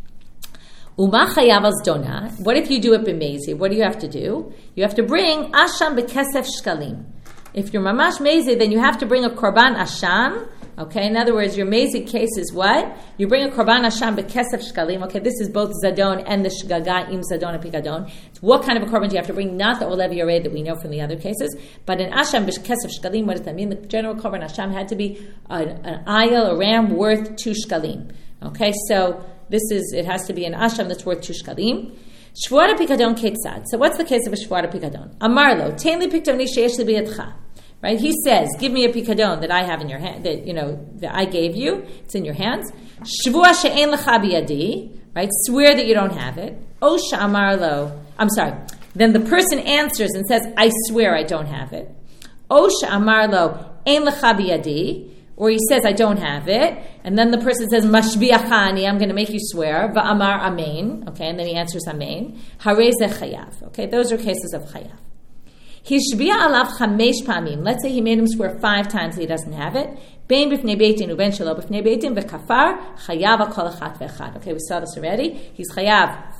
Uma chayav al zdona. What if you do it b'mezi? What do you have to do? You have to bring asham b'kesef shkalim. If you're mamash mezi, then you have to bring a korban asham, Okay, in other words, your basic case is what? You bring a korban Hashem bekesef shkalim. Okay, this is both zadon and the shgaga im zadon and pikadon. It's what kind of a korban do you have to bring? Not the olev yared that we know from the other cases, but in Hashem bekesef shkalim. What does that mean? The general korban Hashem had to be an ayil, a ram worth 2 shkalim. Okay, so it has to be an Hashem that's worth 2 shkalim. Shvuah pikadon ketzad. So what's the case of a shvuah pikadon? Amarlo, tein li pikadoni sheyesh li biyadcha. Right? He says, give me a pikadon that I have in your hand, that I gave you. It's in your hands. Shvuah she'en lecha biyadi. Right? Swear that you don't have it. O sha'amarlo. I'm sorry. Then the person answers and says, I swear I don't have it. O sha'amarlo en lecha biyadi. Or he says, I don't have it. And then the person says, mashbiachani, I'm going to make you swear. Va'amar amen. Okay, and then he answers amen. Harei ze chayav. Okay, those are cases of chayav. Hishbiya alav 5 pamim. Let's say he made him swear 5 times that he doesn't have it. Bein b'fnei beitin uben shelo b'fnei beitin v'kafar chayav kol echat ve'echad. Okay, we saw this already. He's chayav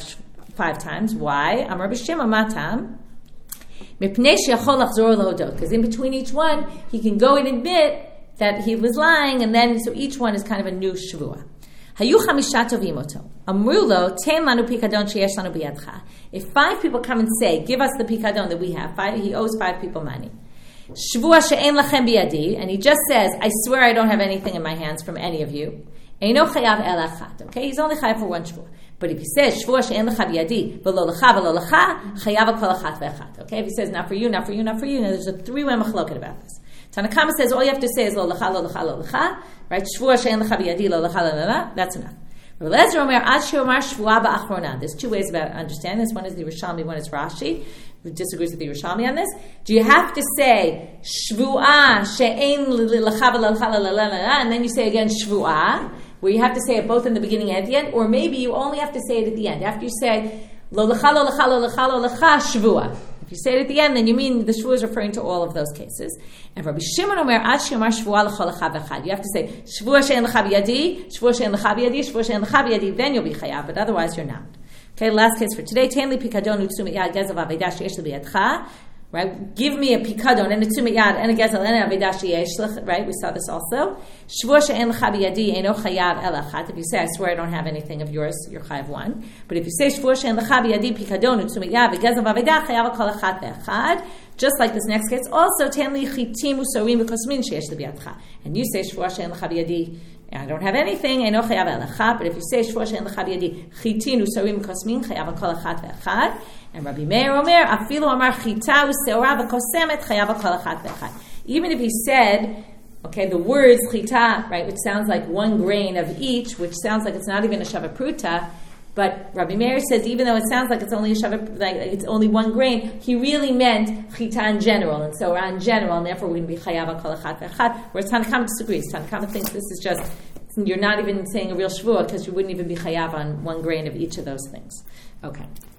5 times. Why? Amar b'shema matam. Mipnei sheyachol lachzor lehodot. Because in between each one, he can go and admit that he was lying, and then so each one is kind of a new shvuah. Hayu chamisha tovim oto. Amru lo ten lanu pikadon sheyesh lanu biyadcha. If 5 people come and say, give us the pikadon that we have, he owes 5 people money. Shvuah she'en lachem biyadi, and he just says, I swear I don't have anything in my hands from any of you. Eino chayav el achat. Okay, he's only chayav for 1 shvuah. But if he says, Shvuah she'en lecha biyadi, v'lo lecha, chayav kol achat ve'achat. Okay, if he says, not for you, not for you, not for you, now there's a 3-way machloket about this. Tanakama says all you have to say is lo lecha, lo lecha, lo lecha. Right? Shvuah she'en lecha biyadi, lo lecha, lo lecha. That's enough. Rabbi Eliezer Omer ad she'omar shvuah ba'achrona. There's 2 ways about understanding this. One is the Yerushalmi, one is Rashi, who disagrees with the Yerushalmi on this. Do you have to say shvuah she'en lecha, lo lecha, lo lecha, and then you say again shvuah, where you have to say it both in the beginning and at the end, or maybe you only have to say it at the end. After you say lo lecha, lo lecha, lo lecha, lo lecha, shvuah. If you say it at the end, then you mean the shvuah is referring to all of those cases. And Rabbi Shimon Omer, ad she'omar shvuah l'chol lecha v'echad. You have to say, shvuah she'en lecha biyadi, shvuah she'en lecha biyadi, shvuah she'en lecha biyadi, then you'll be chayav, but otherwise you're not. Okay, last case for today. Tein li pikadon u'tzumit yad gezel v'aveidah sheyesh li biyadcha. Right? Give me a pikadon and a tzumit yad and a gezel and a aveidah sheyesh. Right? We saw this also. Shvuah she'en lecha biyadi eino chayav el achat. If you say, I swear I don't have anything of yours, you're chayav 1. But if you say, shvuah she'en lecha biyadi pikadon u'tzumit yad v'gezel v'aveidah chayav kol achat ve'echad. Just like this next case, also ten li chitim u'sorim v'kosmin sheyesh li biyadcha. And you say, shvuah she'en lecha biyadi, I don't have anything, eino chayav el achat. But if you say, shvuah she'en lecha biyadi chitin u'sorim v'kosmin chayav kol achat ve'echad. And Rabbi Meir Omer, afilu amar chita u'seora v'kosemet chayav kol achat ve'echad. Even if he said, okay, the words chita, right, which sounds like 1 grain of each, which sounds like it's not even a shavapruta, but Rabbi Meir says even though it sounds like it's only a like it's only 1 grain, he really meant chita in general, and so we're in general, and therefore we're going to be chayav kol achat ve'echad. Whereas Tanakama disagrees. Tanakama thinks this is just, you're not even saying a real shvuah because you wouldn't even be chayav on 1 grain of each of those things. Okay.